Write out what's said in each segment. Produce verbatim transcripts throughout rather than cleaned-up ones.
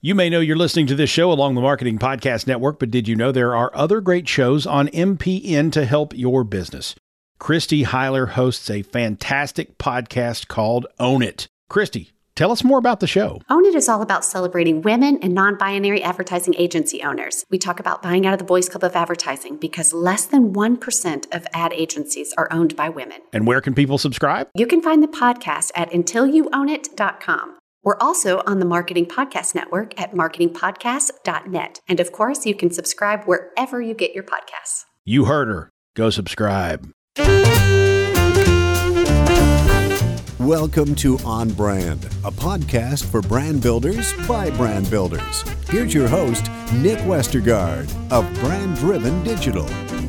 You may know you're listening to this show along the Marketing Podcast Network, but did you know there are other great shows on M P N to help your business? Christy Heiler hosts a fantastic podcast called Own It. Christy, tell us more about the show. Own It is all about celebrating women and non-binary advertising agency owners. We talk about buying out of the Boys Club of Advertising because less than one percent of ad agencies are owned by women. And where can people subscribe? You can find the podcast at until you own it dot com. We're also on the Marketing Podcast Network at marketing podcast dot net. And of course, you can subscribe wherever you get your podcasts. You heard her. Go subscribe. Welcome to On Brand, a podcast for brand builders by brand builders. Here's your host, Nick Westergaard of Brand Driven Digital.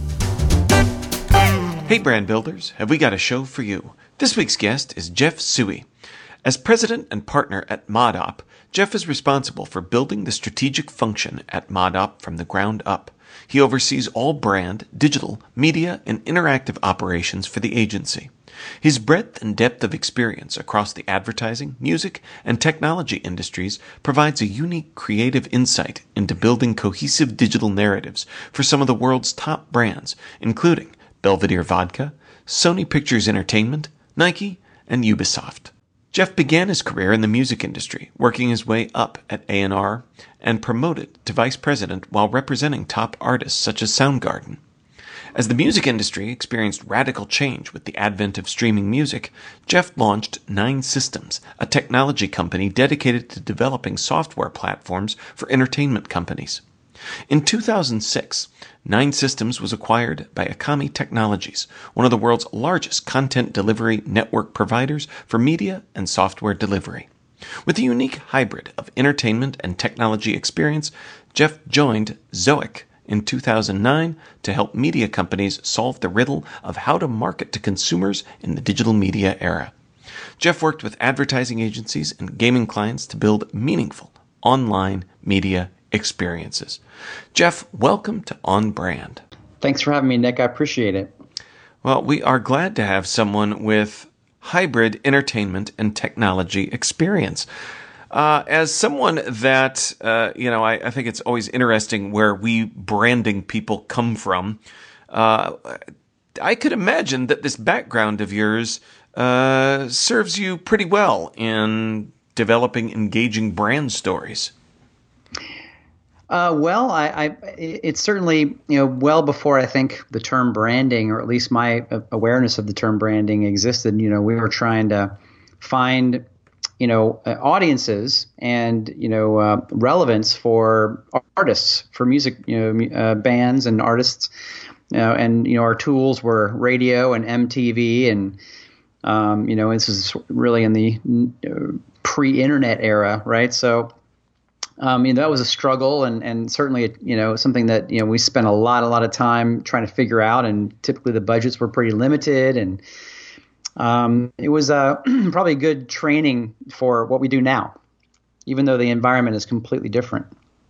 Hey brand builders, have we got a show for you? This week's guest is Jeff Suey. As president and partner at ModOp, Jeff is responsible for building the strategic function at ModOp from the ground up. He oversees all brand, digital, media, and interactive operations for the agency. His breadth and depth of experience across the advertising, music, and technology industries provides a unique creative insight into building cohesive digital narratives for some of the world's top brands, including Belvedere Vodka, Sony Pictures Entertainment, Nike, and Ubisoft. Jeff began his career in the music industry, working his way up at A and R and promoted to vice president while representing top artists such as Soundgarden. As the music industry experienced radical change with the advent of streaming music, Jeff launched Nine Systems, a technology company dedicated to developing software platforms for entertainment companies. In two thousand six, Nine Systems was acquired by Akami Technologies, one of the world's largest content delivery network providers for media and software delivery. With a unique hybrid of entertainment and technology experience, Jeff joined Zoic in two thousand nine to help media companies solve the riddle of how to market to consumers in the digital media era. Jeff worked with advertising agencies and gaming clients to build meaningful online media experiences. Jeff, welcome to On Brand. Thanks for having me, Nick. I appreciate it. Well, we are glad to have someone with hybrid entertainment and technology experience. Uh, as someone that, uh, you know, I, I think it's always interesting where we branding people come from. Uh, I could imagine that this background of yours uh, serves you pretty well in developing engaging brand stories. Uh, well, I, I, it's certainly, you know, well before I think the term branding, or at least my awareness of the term branding existed. You know, we were trying to find, you know, uh, audiences and, you know, uh, relevance for artists, for music, you know, uh, bands and artists. You know, and, you know, our tools were radio and M T V. And, um, you know, this is really in the uh, pre-internet era, right? So, Um, you know, that was a struggle, and, and certainly, you know, something that, you know, we spent a lot, a lot of time trying to figure out, and typically the budgets were pretty limited, and um, it was uh, probably good training for what we do now, even though the environment is completely different.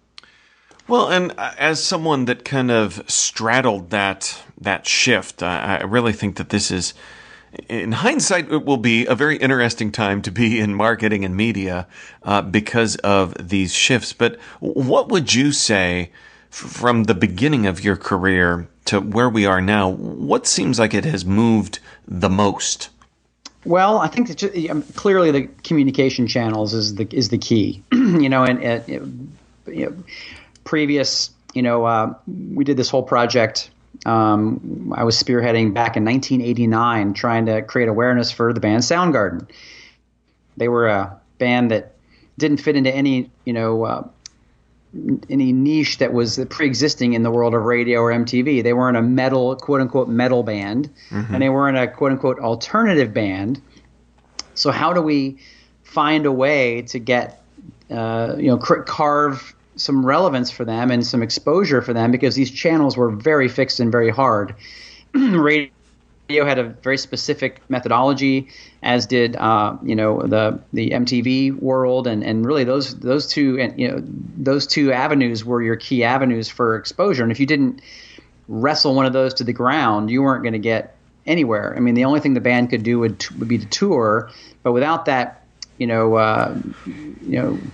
Well, and as someone that kind of straddled that that shift, I, I really think that this is, in hindsight, it will be a very interesting time to be in marketing and media uh, because of these shifts. But what would you say f- from the beginning of your career to where we are now? What seems like it has moved the most? Well, I think that just, um, clearly the communication channels is the is the key. you know, and uh, you know, previous, you know, uh, we did this whole project. Um, I was spearheading back in nineteen eighty-nine, trying to create awareness for the band Soundgarden. They were a band that didn't fit into any, you know, uh, any niche that was pre-existing in the world of radio or M T V. They weren't a metal, quote unquote, metal band, mm-hmm. and they weren't a quote unquote alternative band. So how do we find a way to get, uh, you know, cr- carve some relevance for them and some exposure for them, because these channels were very fixed and very hard. Radio had a very specific methodology, as did uh, you know the the M T V world, and, and really those those two and you know those two avenues were your key avenues for exposure. And if you didn't wrestle one of those to the ground, you weren't going to get anywhere. I mean, the only thing the band could do would would be to tour, but without that, you know, uh, you know.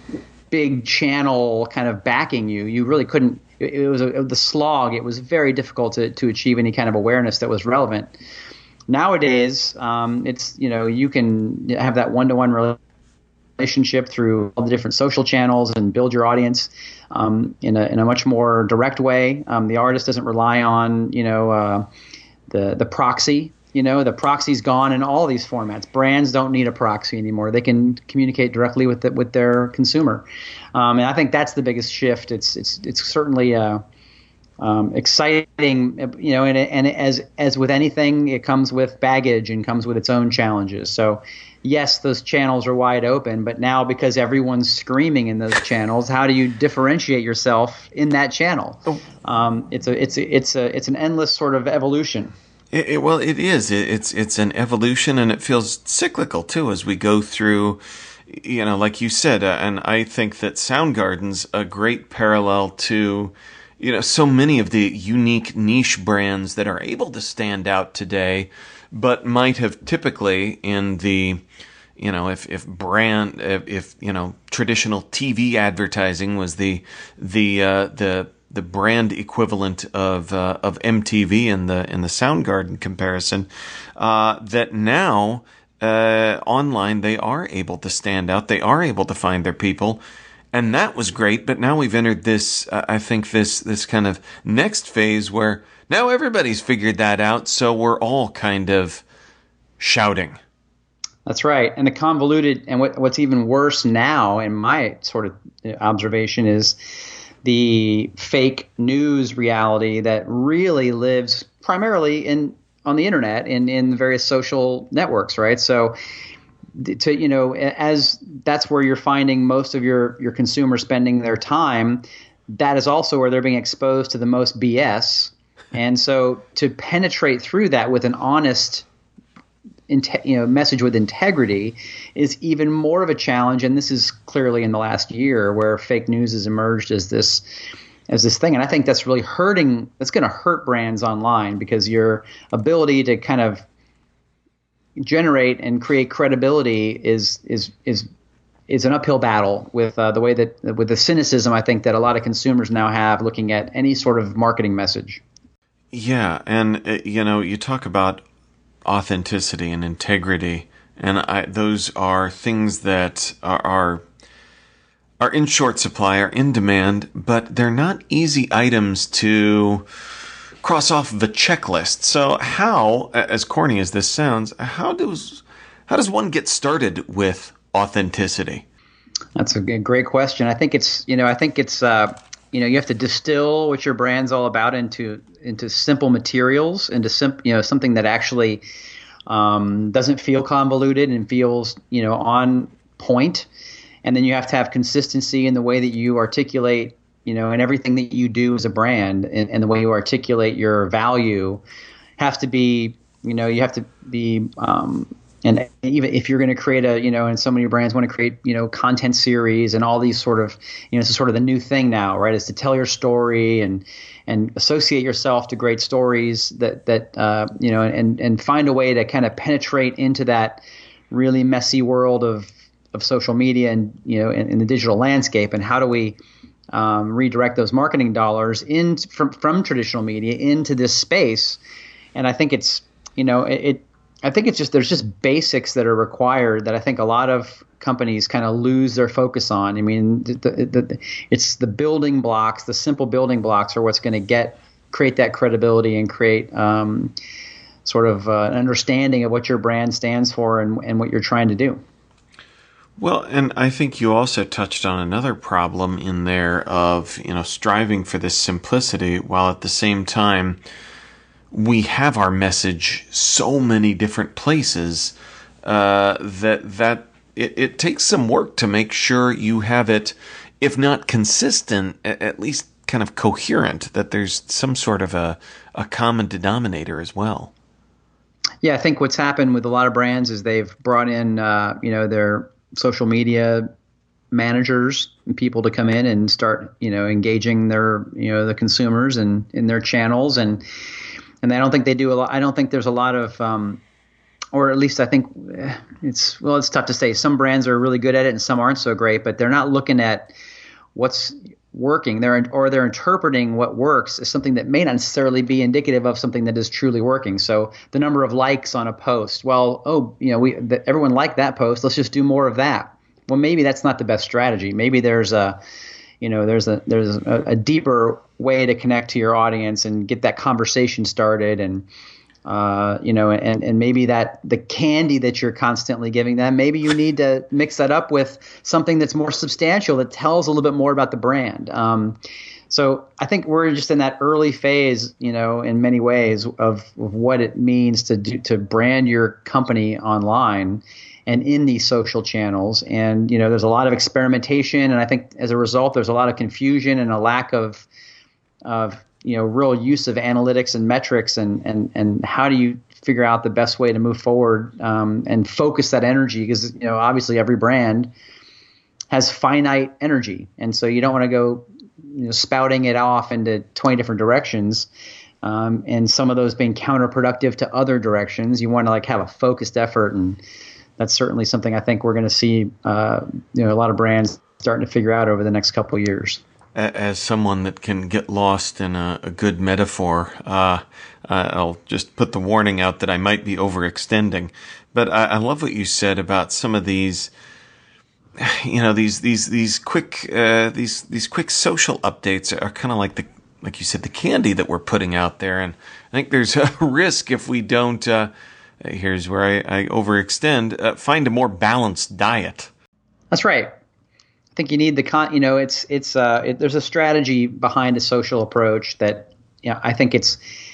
big channel kind of backing you, you really couldn't. It, it was a, the slog. It was very difficult to to achieve any kind of awareness that was relevant. Nowadays, um, it's you know you can have that one-to-one relationship through all the different social channels and build your audience um, in a in a much more direct way. Um, the artist doesn't rely on you know uh, the the proxy. You know, the proxy's gone in all these formats. Brands don't need a proxy anymore. They can communicate directly with the, with their consumer, um, and I think that's the biggest shift. It's it's it's certainly uh, um, exciting, you know, and and as as with anything, it comes with baggage and comes with its own challenges. So, yes, those channels are wide open, but now because everyone's screaming in those channels, how do you differentiate yourself in that channel? Oh. Um, it's a it's a, it's a it's an endless sort of evolution. It, it, well, it is. It, it's it's an evolution, and it feels cyclical too as we go through. You know, like you said, uh, and I think that Soundgarden's a great parallel to, you know, so many of the unique niche brands that are able to stand out today, but might have typically in the, you know, if if brand if, if you know traditional T V advertising was the the uh, the the brand equivalent of uh, of M T V in the in the Soundgarden comparison, uh, that now uh, online they are able to stand out. They are able to find their people, and that was great. But now we've entered this, uh, I think this this kind of next phase where now everybody's figured that out. So we're all kind of shouting. That's right, and the convoluted and what, what's even worse now, in my sort of observation, is the fake news reality that really lives primarily in on the internet and in various social networks, right? So, to you know, as that's where you're finding most of your your consumers spending their time, that is also where they're being exposed to the most B S. And so, to penetrate through that with an honest Inte- you know, message with integrity is even more of a challenge, and this is clearly in the last year where fake news has emerged as this as this thing, and I think that's really hurting. That's going to hurt brands online because your ability to kind of generate and create credibility is is is is an uphill battle with uh, the way that with the cynicism I think that a lot of consumers now have looking at any sort of marketing message. Yeah, and uh, you know, you talk about authenticity and integrity, and I, those are things that are, are are in short supply, are in demand, but they're not easy items to cross off the checklist. So how, as corny as this sounds, how does how does one get started with authenticity? That's a great question. I think it's you know I think it's uh, you know you have to distill what your brand's all about into into simple materials, into sim- you know something that actually um, doesn't feel convoluted and feels you know on point. And then you have to have consistency in the way that you articulate, you know, and everything that you do as a brand, and, and the way you articulate your value has to be, you know, you have to be, um, and even if you're going to create a, you know, and so many brands want to create, you know, content series and all these sort of, you know, it's sort of the new thing now, right? Is to tell your story and and associate yourself to great stories that that uh, you know, and and find a way to kind of penetrate into that really messy world of of social media and you know in, in the digital landscape. And how do we um, redirect those marketing dollars in from from traditional media into this space? And I think it's you know it. it I think it's just there's just basics that are required that I think a lot of companies kind of lose their focus on. I mean, the, the, the, it's the building blocks, the simple building blocks are what's going to get create that credibility and create um, sort of uh, an understanding of what your brand stands for and, and what you're trying to do. Well, and I think you also touched on another problem in there of, you know, striving for this simplicity while at the same time we have our message so many different places uh, that that it, it takes some work to make sure you have it, if not consistent, at least kind of coherent, that there's some sort of a, a common denominator as well. Yeah, I think what's happened with a lot of brands is they've brought in, uh, you know, their social media managers and people to come in and start, you know, engaging their, you know, the consumers and in their channels. And And I don't think they do a lot. I don't think there's a lot of um, or at least I think it's, well, it's tough to say. Some brands are really good at it and some aren't so great, but they're not looking at what's working. They're, or they're interpreting what works as something that may not necessarily be indicative of something that is truly working. So the number of likes on a post, well, oh, you know, we, the, everyone liked that post. Let's just do more of that. Well, maybe that's not the best strategy. Maybe there's a, you know, there's a there's a, a deeper way to connect to your audience and get that conversation started, and uh, you know, and and maybe that the candy that you're constantly giving them, maybe you need to mix that up with something that's more substantial that tells a little bit more about the brand. Um, so I think we're just in that early phase, you know, in many ways of, of what it means to do, to brand your company online and in these social channels. And, you know, there's a lot of experimentation. And I think as a result, there's a lot of confusion and a lack of, of you know, real use of analytics and metrics. And, and, and how do you figure out the best way to move forward um, and focus that energy? Because, you know, obviously every brand has finite energy. And so you don't want to go, you know, spouting it off into twenty different directions. Um, and some of those being counterproductive to other directions. You want to like have a focused effort, and that's certainly something I think we're going to see, uh, you know, a lot of brands starting to figure out over the next couple of years. As someone that can get lost in a, a good metaphor, uh, I'll just put the warning out that I might be overextending. But I, I love what you said about some of these, you know, these these these quick uh, these these quick social updates are kind of like the, like you said, the candy that we're putting out there. And I think there's a risk if we don't. Uh, Here's where I, I overextend. Uh, find a more balanced diet. That's right. I think you need the con. You know, it's it's uh, it, there's a strategy behind a social approach that, you know, I think it's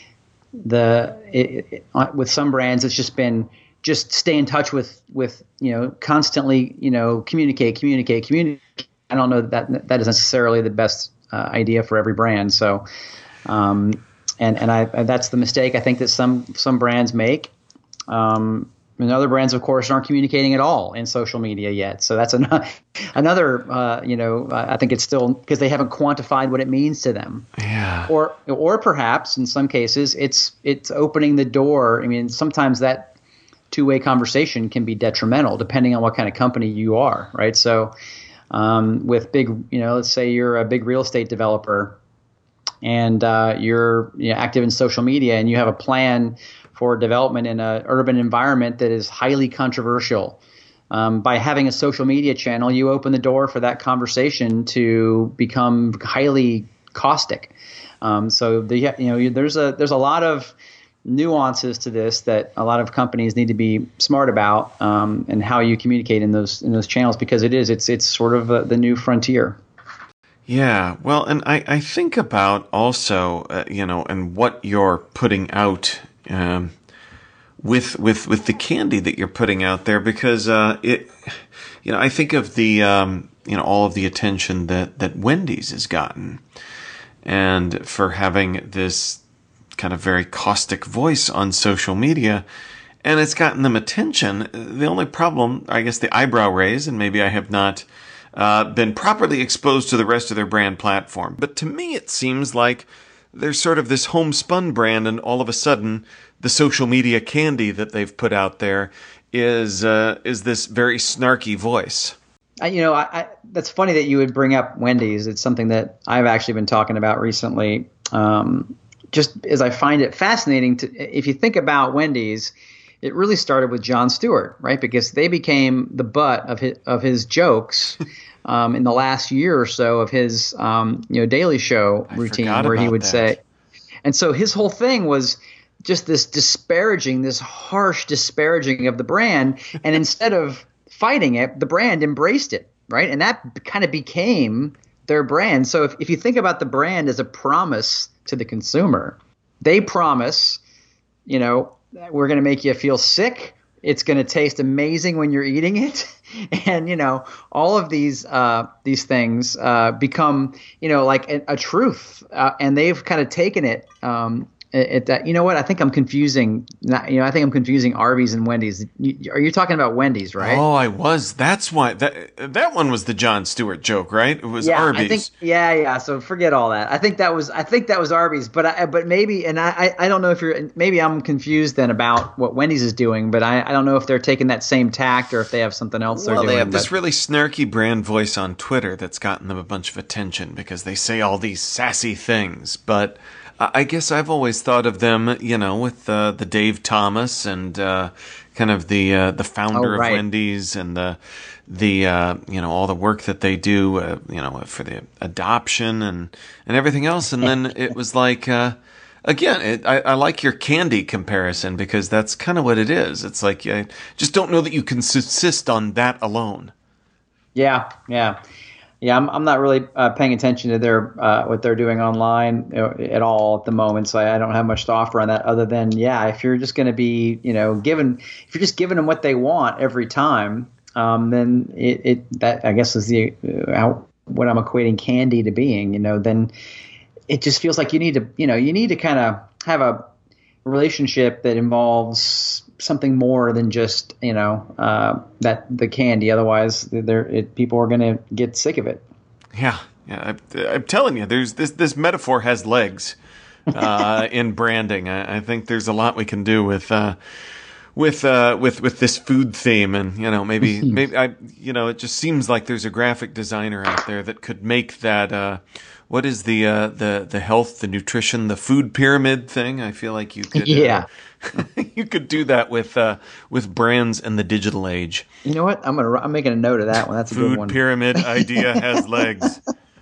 the it, it, uh, with some brands it's just been just stay in touch with with you know constantly you know communicate communicate communicate. I don't know that that is necessarily the best uh, idea for every brand. So, um, and and I that's the mistake I think that some some brands make. Um, and other brands, of course, aren't communicating at all in social media yet. So that's an, another, uh, you know, I think it's still because they haven't quantified what it means to them. Yeah. Or, or perhaps in some cases, it's it's opening the door. I mean, sometimes that two-way conversation can be detrimental depending on what kind of company you are, right? So, um, with big, you know, let's say you're a big real estate developer, and uh, you're you know, active in social media, and you have a plan for development in an urban environment that is highly controversial. Um, by having a social media channel, you open the door for that conversation to become highly caustic. Um, so the, you know, there's a there's a lot of nuances to this that a lot of companies need to be smart about, um, and how you communicate in those in those channels, because it is it's it's sort of uh, the new frontier. Yeah, well, and I, I think about also, uh, you know, and what you're putting out um, with with with the candy that you're putting out there, because uh, it, you know, I think of the um, you know all of the attention that that Wendy's has gotten, and for having this kind of very caustic voice on social media, and it's gotten them attention. The only problem, I guess, the eyebrow raise, and maybe I have not Uh, been properly exposed to the rest of their brand platform. But to me, it seems like they're sort of this homespun brand, and all of a sudden, the social media candy that they've put out there is uh, is this very snarky voice. I, you know, I, I, that's funny that you would bring up Wendy's. It's something that I've actually been talking about recently. Um, just as I find it fascinating to, if you think about Wendy's, it really started with Jon Stewart, right? Because they became the butt of his, of his jokes um, in the last year or so of his um, you know Daily Show routine, where he would that. say, and so his whole thing was just this disparaging, this harsh disparaging of the brand, and instead of fighting it, the brand embraced it, right? And that kind of became their brand. So if, if you think about the brand as a promise to the consumer, they promise, you know, we're going to make you feel sick. It's going to taste amazing when you're eating it. And, you know, all of these uh, these things uh, become, you know, like a, a truth. Uh, and they've kind of taken it um, It, it, you know what? I think I'm confusing. Not, you know, I think I'm confusing Arby's and Wendy's. You, are you talking about Wendy's, right? Oh, I was. That's why that that one was the Jon Stewart joke, right? It was yeah, Arby's. I think, yeah, yeah. So forget all that. I think that was. I think that was Arby's. But I, but maybe, and I, I don't know if you're. Maybe I'm confused then about what Wendy's is doing. But I, I don't know if they're taking that same tact or if they have something else well, they're doing. They have but. this really snarky brand voice on Twitter that's gotten them a bunch of attention because they say all these sassy things, but. I guess I've always thought of them, you know, with uh, the Dave Thomas and uh, kind of the uh, the founder oh, right. of Wendy's and the the uh, you know all the work that they do, uh, you know, for the adoption and and everything else. And then it was like, uh, again, it, I, I like your candy comparison because that's kind of what it is. It's like I just don't know that you can subsist on that alone. Yeah, yeah. Yeah, I'm I'm not really uh, paying attention to their uh, what they're doing online you know, at all at the moment, so I, I don't have much to offer on that. Other than, yeah, if you're just going to be, you know, given if you're just giving them what they want every time, um, then it, it that I guess is the uh, how, what I'm equating candy to being. You know, then it just feels like you need to, you know, you need to kind of have a relationship that involves something more than just, you know, uh, that the candy. Otherwise, there it, people are going to get sick of it. Yeah, yeah. I, I'm telling you, there's this this metaphor has legs uh, in branding. I, I think there's a lot we can do with uh, with uh, with with this food theme, and you know, maybe maybe I, you know, it just seems like there's a graphic designer out there that could make that. Uh, what is the uh, the the health, the nutrition, the food pyramid thing? I feel like you could. Yeah. Uh, you could do that with uh, with brands in the digital age. You know what? I'm gonna I'm making a note of that one. That's a Food good one. pyramid idea has legs.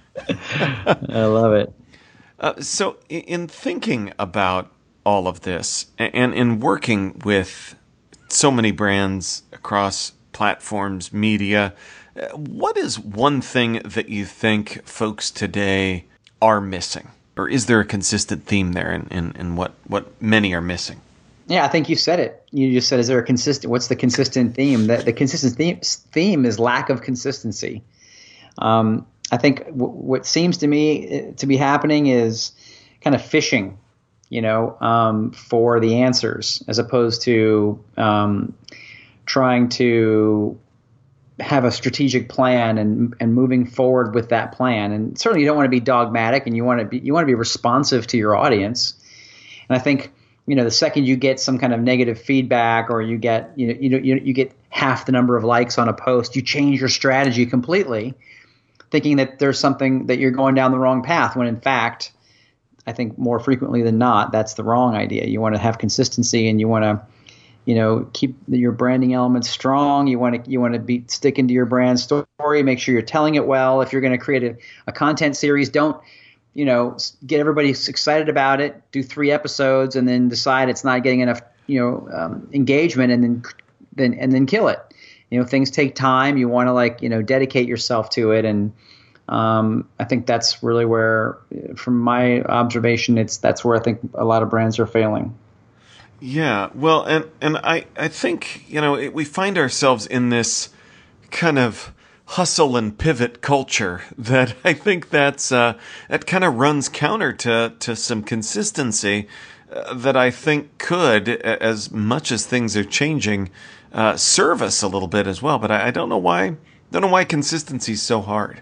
I love it. Uh, so, in thinking about all of this and in working with so many brands across platforms, media, what is one thing that you think folks today are missing? Or is there a consistent theme there in, in, in what, what many are missing? Yeah, I think you said it. You just said, is there a consistent, what's the consistent theme? The, the consistent theme, theme is lack of consistency. Um, I think w- what seems to me to be happening is kind of fishing, you know, um, for the answers as opposed to um, trying to have a strategic plan and and moving forward with that plan. And certainly you don't want to be dogmatic, and you want to be you want to be responsive to your audience. And I think, you know, the second you get some kind of negative feedback, or you get, you know, you know, you, you get half the number of likes on a post, you change your strategy completely, thinking that there's something that you're going down the wrong path, when in fact, I think more frequently than not, that's the wrong idea. You want to have consistency, and you want to, you know, keep your branding elements strong. You want to you want to be sticking to your brand story. Make sure you're telling it well. If you're going to create a, a content series, don't, you know, get everybody excited about it. Do three episodes and then decide it's not getting enough, you know, um, engagement, and then then and then kill it. You know, things take time. You want to, like, you know, dedicate yourself to it, and um, I think that's really where, from my observation, it's that's where I think a lot of brands are failing. Yeah, well, and and I, I think, you know, it, we find ourselves in this kind of hustle and pivot culture that I think that's uh, that kind of runs counter to, to some consistency uh, that I think could, as much as things are changing, uh, serve us a little bit as well. But I, I don't know why don't know why consistency is so hard.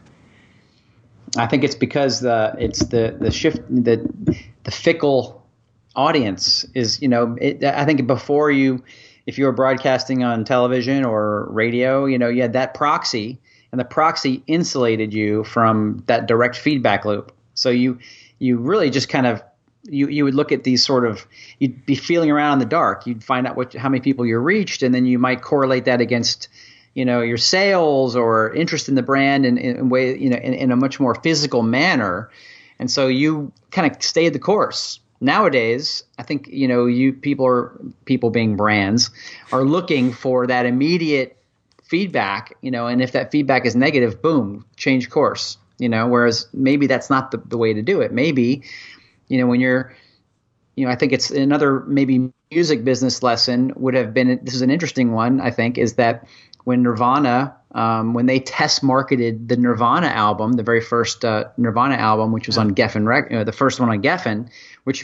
I think it's because the it's the the shift the the fickle audience is, you know, it, I think before you, if you were broadcasting on television or radio, you know, you had that proxy, and the proxy insulated you from that direct feedback loop. So you you really just kind of you you would look at these sort of, you'd be feeling around in the dark. You'd find out what how many people you reached, and then you might correlate that against, you know, your sales or interest in the brand in, in a way, you know, in, in a much more physical manner. And so you kind of stayed the course. Nowadays, I think, you know, you people are people being brands are looking for that immediate feedback, you know, and if that feedback is negative, boom, change course, you know, whereas maybe that's not the, the way to do it. Maybe, you know, when you're, you know, I think it's another maybe music business lesson would have been, this is an interesting one, I think, is that when Nirvana, um, when they test marketed the Nirvana album, the very first uh, Nirvana album, which was on Geffen, rec- uh, the first one on Geffen, which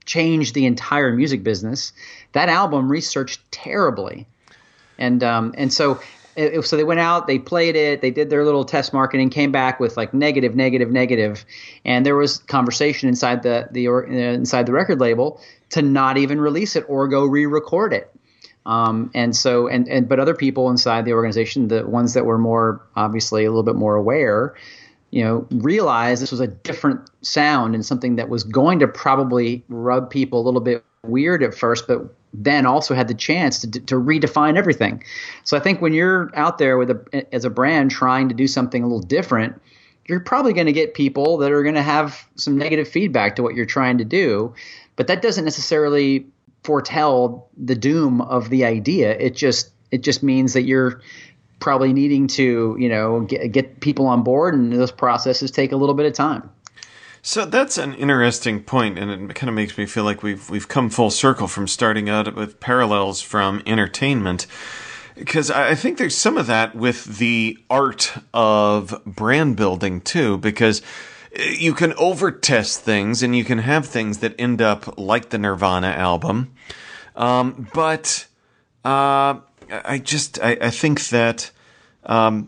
change the entire music business. That album researched terribly. And um, and so it, so they went out, they played it, they did their little test marketing, came back with like negative, negative, negative, and there was conversation inside the the or, uh, inside the record label to not even release it or go re-record it. Um, and so and and but other people inside the organization, the ones that were more obviously a little bit more aware, you know, realized this was a different sound and something that was going to probably rub people a little bit weird at first, but then also had the chance to to redefine everything. So I think when you're out there with a as a brand trying to do something a little different, you're probably going to get people that are going to have some negative feedback to what you're trying to do, but that doesn't necessarily foretell the doom of the idea. It just it just means that you're probably needing to, you know, get, get people on board, and those processes take a little bit of time. So that's an interesting point, and it kind of makes me feel like we've we've come full circle from starting out with parallels from entertainment, because I think there's some of that with the art of brand building too, because you can over-test things and you can have things that end up like the Nirvana album, um, but uh, I just I, I think that um,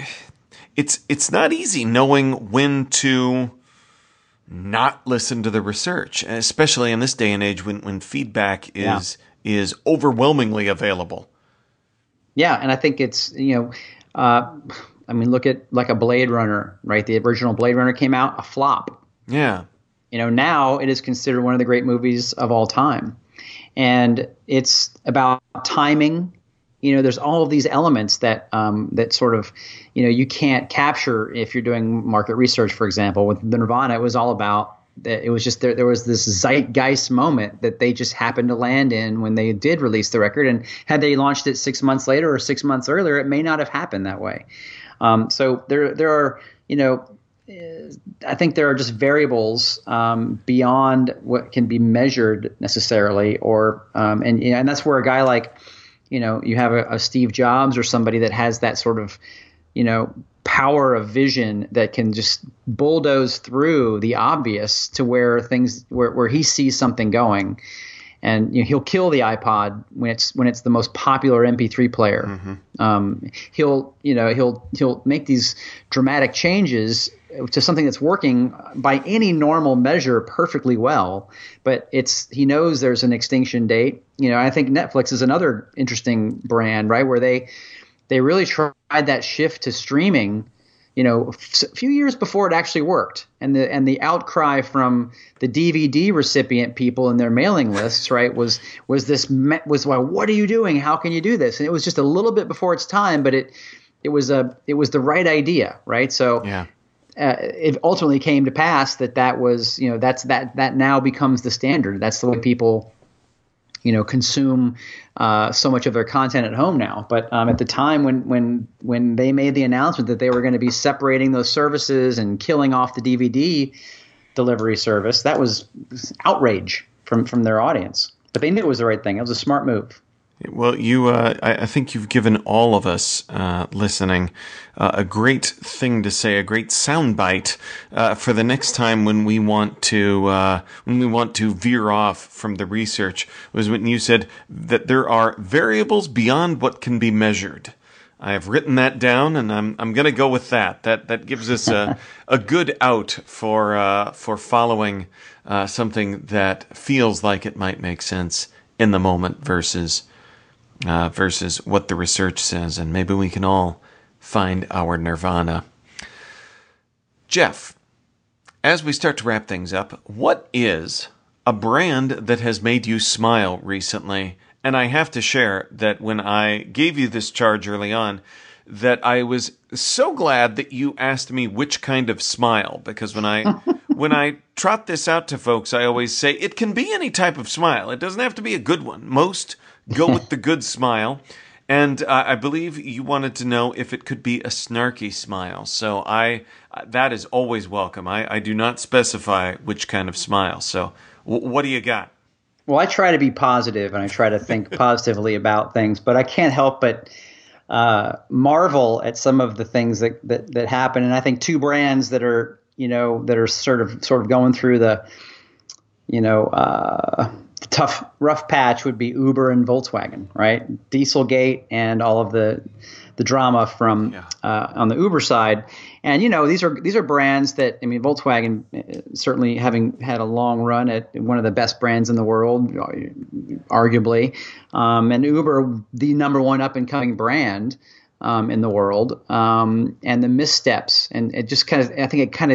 it's it's not easy knowing when to not listen to the research, especially in this day and age when, when feedback is yeah. is overwhelmingly available. Yeah, and I think it's, you know, uh, I mean, look at like a Blade Runner, right? The original Blade Runner came out a flop. Yeah. You know, now it is considered one of the great movies of all time. And it's about timing. You know, there's all of these elements that um, that sort of, you know, you can't capture if you're doing market research, for example. With the Nirvana, it was all about that. It was just there, there was this zeitgeist moment that they just happened to land in when they did release the record. And had they launched it six months later or six months earlier, it may not have happened that way. Um, so there there are, you know, I think there are just variables um, beyond what can be measured necessarily, or um, and and that's where a guy like, you know, you have a, a Steve Jobs or somebody that has that sort of, you know, power of vision that can just bulldoze through the obvious to where things where, where he sees something going, and you know, he'll kill the iPod when it's when it's the most popular M P three player. Mm-hmm. Um, he'll you know he'll he'll make these dramatic changes to something that's working by any normal measure perfectly well, but it's he knows there's an extinction date. You know, I think Netflix is another interesting brand, right, where they they really tried that shift to streaming, you know, a few years before it actually worked, and the and the outcry from the D V D recipient people in their mailing lists, right, was was this was well, what are you doing? How can you do this? And it was just a little bit before its time, but it it was a it was the right idea, right? So yeah. Uh, it ultimately came to pass that that was, you know, that's that that now becomes the standard. That's the way people, you know, consume uh, so much of their content at home now. But um, at the time when when when they made the announcement that they were going to be separating those services and killing off the D V D delivery service, that was outrage from from their audience. But they knew it was the right thing. It was a smart move. Well, you, uh, I, I think you've given all of us uh, listening uh, a great thing to say, a great soundbite uh, for the next time when we want to uh, when we want to veer off from the research. Was when you said that there are variables beyond what can be measured. I have written that down, and I'm I'm going to go with that. That that gives us a a good out for uh, for following uh, something that feels like it might make sense in the moment versus. Uh, versus what the research says, and maybe we can all find our nirvana. Jeff, as we start to wrap things up, what is a brand that has made you smile recently? And I have to share that when I gave you this charge early on, that I was so glad that you asked me which kind of smile, because when I when I trot this out to folks, I always say it can be any type of smile. It doesn't have to be a good one. Most go with the good smile. And uh, I believe you wanted to know if it could be a snarky smile. So I that is always welcome. I, I do not specify which kind of smile. So w- what do you got? Well, I try to be positive, and I try to think positively about things, but I can't help but uh, marvel at some of the things that, that, that happen. And I think two brands that are, you know, that are sort of sort of going through the you know, uh, the tough, rough patch would be Uber and Volkswagen, right? Dieselgate and all of the the drama from yeah. uh, on the Uber side. And, you know, these are these are brands that, I mean, Volkswagen, uh, certainly having had a long run at one of the best brands in the world, arguably, um, and Uber, the number one up and coming brand um, in the world, um, and the missteps. And it just kind of, I think it kind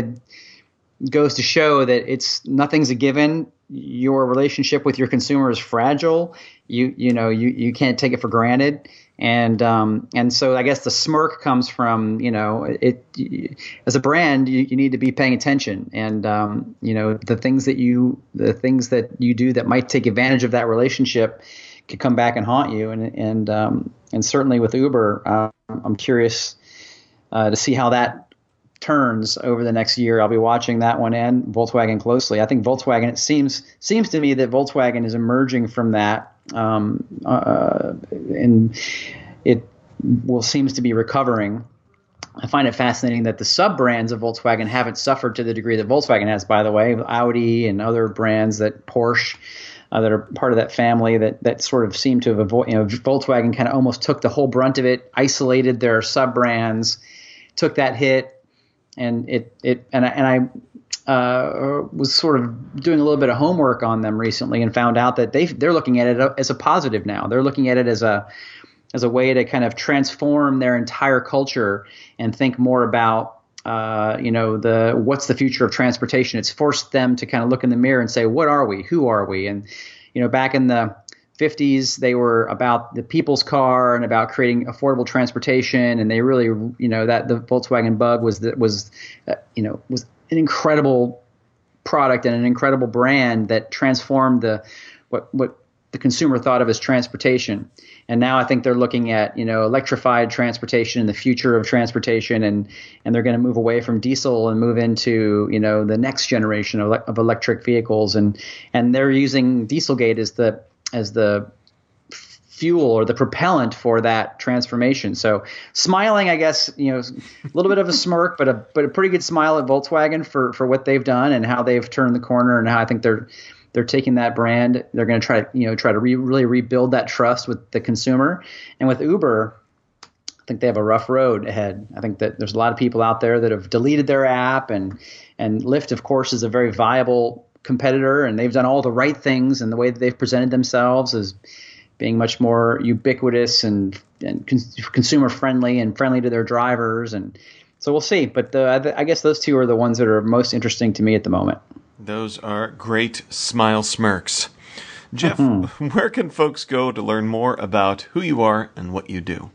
of goes to show that it's nothing's a given. Your relationship with your consumer is fragile. You you know you you can't take it for granted, and um and so I guess the smirk comes from, you know, it, it as a brand you, you need to be paying attention, and um you know the things that you the things that you do that might take advantage of that relationship could come back and haunt you, and and um and certainly with Uber, uh, I'm curious uh, to see how that turns over the next year. I'll be watching that one and Volkswagen closely. I think Volkswagen, it seems seems to me that Volkswagen is emerging from that, um, uh, and it will seems to be recovering. I find it fascinating that the sub brands of Volkswagen haven't suffered to the degree that Volkswagen has. By the way, Audi and other brands, that Porsche, uh, that are part of that family, that that sort of seem to have avoided. You know, Volkswagen kind of almost took the whole brunt of it, isolated their sub brands, took that hit. And it it and I, and I uh, was sort of doing a little bit of homework on them recently and found out that they they're looking at it as a positive now. They're looking at it as a as a way to kind of transform their entire culture and think more about uh, you know the what's the future of transportation. It's forced them to kind of look in the mirror and say, what are we? Who are we? And you know, back in the fifties, they were about the people's car and about creating affordable transportation, and they really, you know, that the Volkswagen Bug was that was, uh, you know, was an incredible product and an incredible brand that transformed the what what the consumer thought of as transportation. And now I think they're looking at, you know, electrified transportation and the future of transportation, and and they're going to move away from diesel and move into, you know, the next generation of, of electric vehicles, and and they're using Dieselgate as the as the fuel or the propellant for that transformation. So smiling, I guess, you know, a little bit of a smirk, but a but a pretty good smile at Volkswagen for for what they've done and how they've turned the corner, and how I think they're they're taking that brand. They're going to try to, you know, try to re, really rebuild that trust with the consumer. And with Uber, I think they have a rough road ahead. I think that there's a lot of people out there that have deleted their app, and and Lyft, of course, is a very viable competitor, and they've done all the right things, and the way that they've presented themselves as being much more ubiquitous and, and con- consumer friendly and friendly to their drivers. And so we'll see. But the, I guess those two are the ones that are most interesting to me at the moment. Those are great smile smirks. Jeff, mm-hmm. Where can folks go to learn more about who you are and what you do?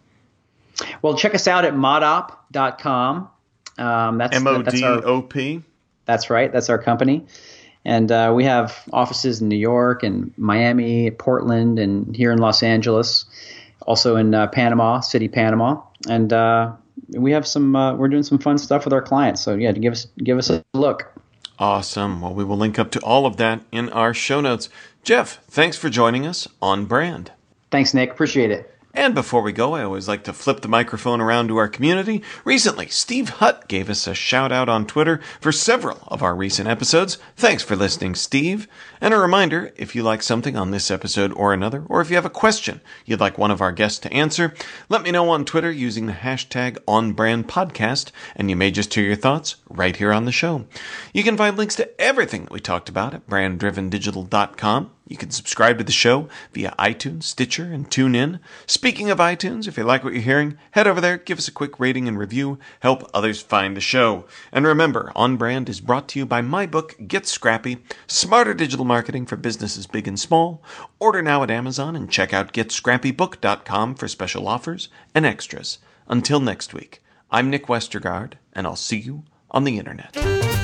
Well, check us out at modop dot com. Um, that's M O D O P? That's right. That's our company. And uh, we have offices in New York and Miami, Portland, and here in Los Angeles, also in uh, Panama City, Panama. And uh, we have some. Uh, we're doing some fun stuff with our clients. So yeah, to give us give us a look. Awesome. Well, we will link up to all of that in our show notes. Jeff, thanks for joining us on Brand. Thanks, Nick. Appreciate it. And before we go, I always like to flip the microphone around to our community. Recently, Steve Hutt gave us a shout out on Twitter for several of our recent episodes. Thanks for listening, Steve. And a reminder, if you like something on this episode or another, or if you have a question you'd like one of our guests to answer, let me know on Twitter using the hashtag OnBrandPodcast, and you may just hear your thoughts right here on the show. You can find links to everything that we talked about at brand driven digital dot com. You can subscribe to the show via iTunes, Stitcher, and TuneIn. Speaking of iTunes, if you like what you're hearing, head over there, give us a quick rating and review, help others find the show. And remember, On Brand is brought to you by my book, Get Scrappy, Smarter Digital Marketing for Businesses Big and Small. Order now at Amazon and check out get scrappy book dot com for special offers and extras. Until next week, I'm Nick Westergaard, and I'll see you on the internet.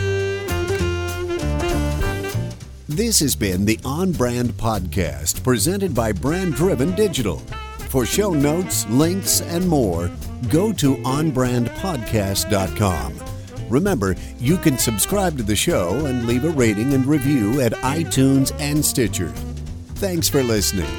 This has been the On Brand Podcast, presented by Brand Driven Digital. For show notes, links, and more, go to on brand podcast dot com. Remember, you can subscribe to the show and leave a rating and review at iTunes and Stitcher. Thanks for listening.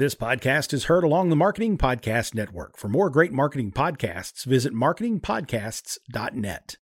This podcast is heard along the Marketing Podcast Network. For more great marketing podcasts, visit marketing podcasts dot net.